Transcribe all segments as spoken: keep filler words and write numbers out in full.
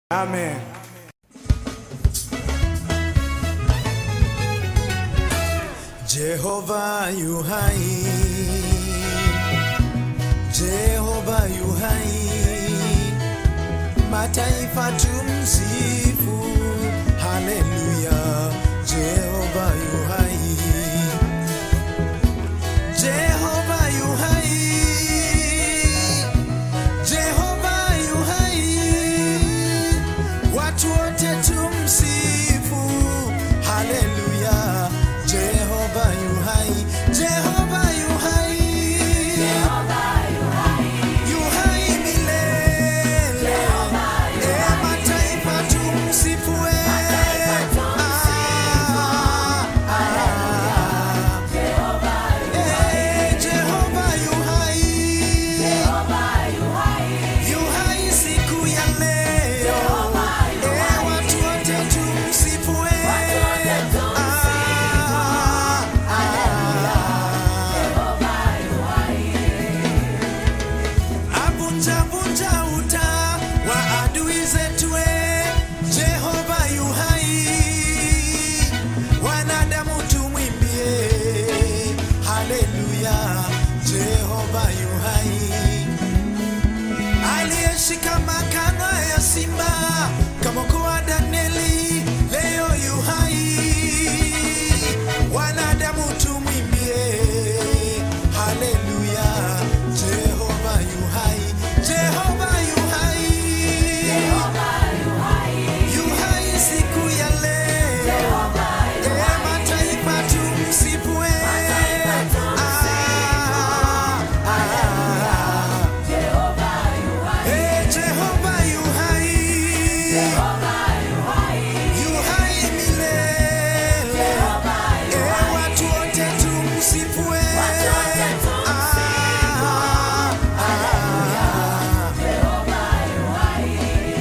Amen. Jehovah yu hai, Jehovah yu hai, mataifa tumsifu, hallelujah. Jehovah yu hai, Jehovah yu hai, Jehovah yu hai, watu wote tumsifu, hallelujah. Jehovah yu hai, Jehovah yu hai, Jehovah yu hai, yu hai milele. E mataifa tumsifu, mataifa tumsifu, Jehovah yu hai, Jehovah yu hai, Jehovah yu hai, yu hai siku ya leo. E watu wote tumsifu, watu wote tumsifu. Jehovah yu hai, wanadamu tumwimbie, hallelujah. Jehovah yu hai, aliyeshika makano ya simba kama kwa Danieli, leo yu hai, wanadamu tumwimbie, hallelujah. Jehovah yu hai, Jehovah yu hai, Jehovah yu hai, yu hai siku ya leo. E mataifa tumsifu, mataifa tumsifu, Jehovah yu hai, e Jehovah yu hai, Jehovah yu hai, yu hai milele. E watu wote tumsifu, watu wote tumsifu, Jehovah yu hai,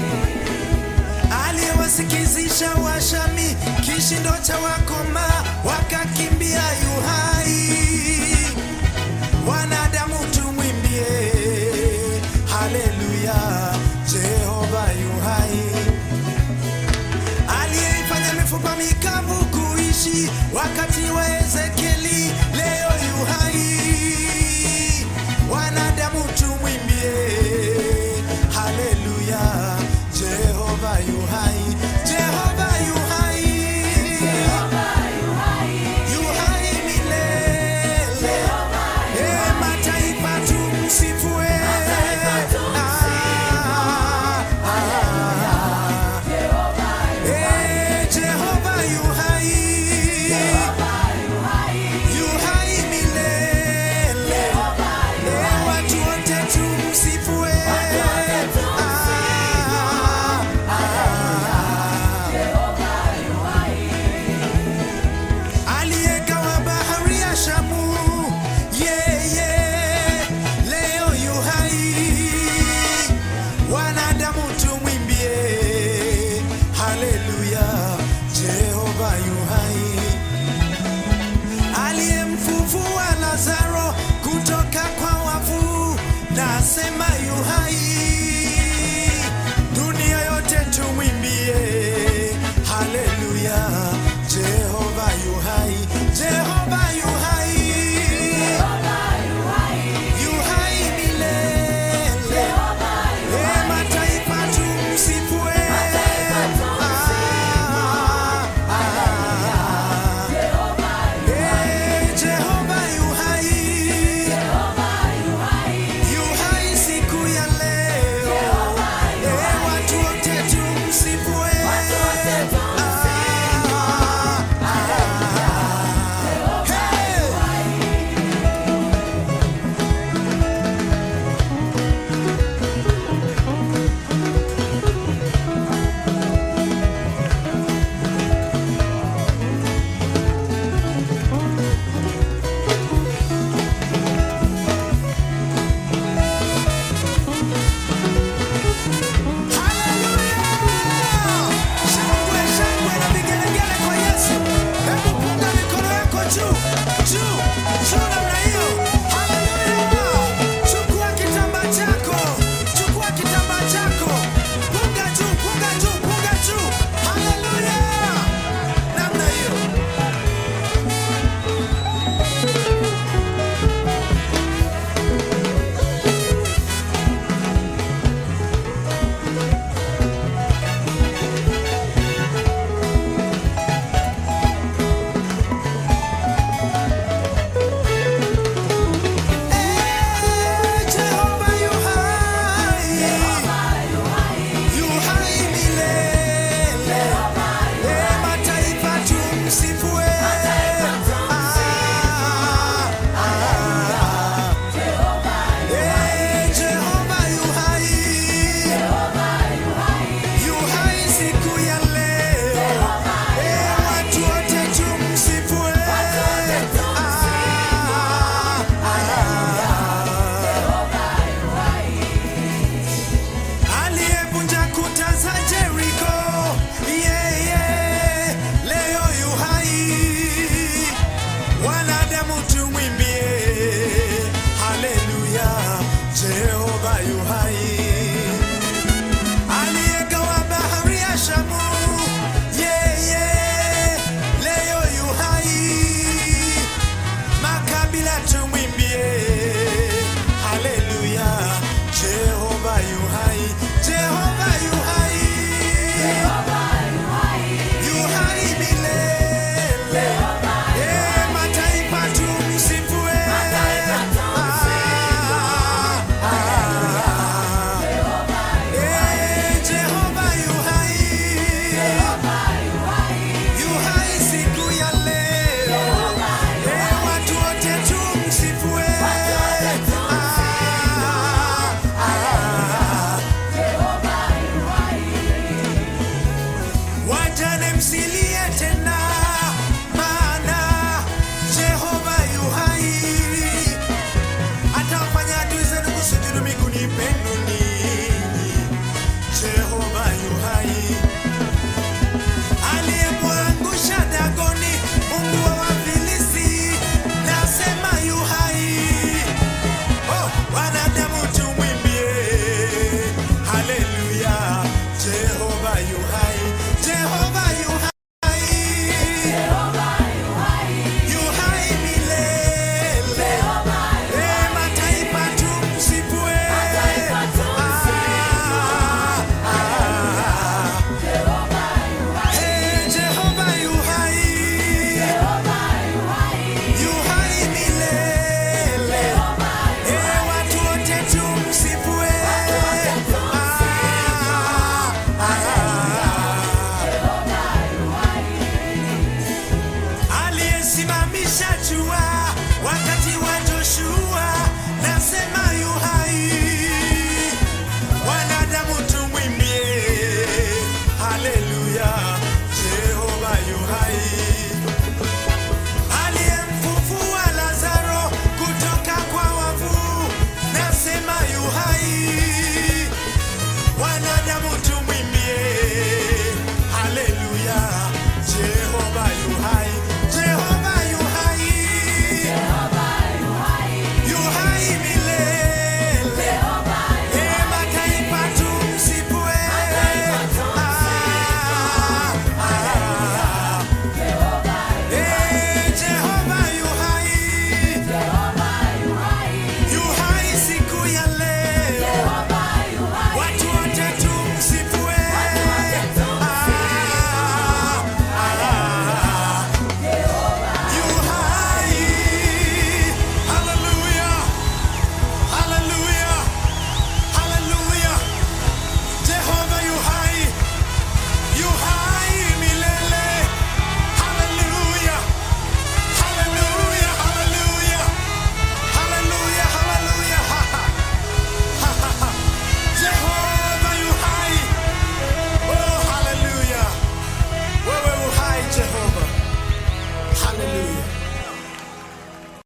aliyewasikizisha Washami kishindo cha wakoma wakakimbia. Yu hai, wanadamu tumwimbie, hallelujah. Jehovah yu hai, aliyeifanya mifupa mikavu kuishi wakati wa Ezekieli, leo yu hai, wanadamu tumwimbie, hallelujah. Jehovah yu hai, Jehovah yu hai, Jehovah yu hai, yu hai milele. E mataifa tumsifu, mataifa tumsifu, Jehovah yu hai, e Jehovah yu hai, Jehovah usilie tena, maana Jehova yu hai. Atafanya adui zenu kusujudu miguuni penu ninyi. Jehova yu hai. Aliyemwangusha Dagoni, mungu wa Wafilisti, nasema yu hai. Oh, wanadamu tumwimbie haleluya, Jehova yu hai.